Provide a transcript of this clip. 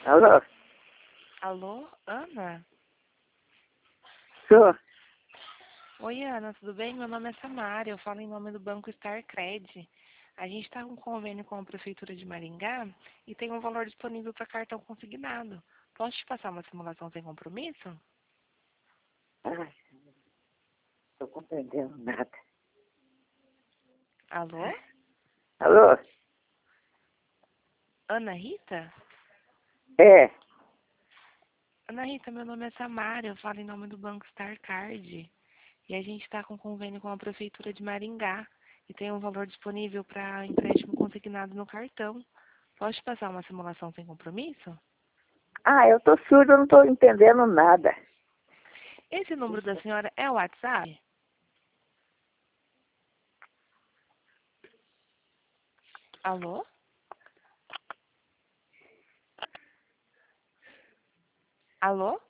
Alô? Alô, Ana? Sou. Oi, Ana, tudo bem? Meu nome é Samara, eu falo em nome do Banco Starcred. A gente está com um convênio com a Prefeitura de Maringá e tem um valor disponível para cartão consignado. Posso te passar uma simulação sem compromisso? Ai, estou compreendendo nada. Alô? Alô? Ana Rita? É. Ana Rita, meu nome é Samara, eu falo em nome do Banco Starcard. E a gente está com um convênio com a Prefeitura de Maringá e tem um valor disponível para empréstimo consignado no cartão. Posso te passar uma simulação sem compromisso? Ah, eu tô surda, eu não tô entendendo nada. Esse número da senhora é o WhatsApp? Alô? Alô?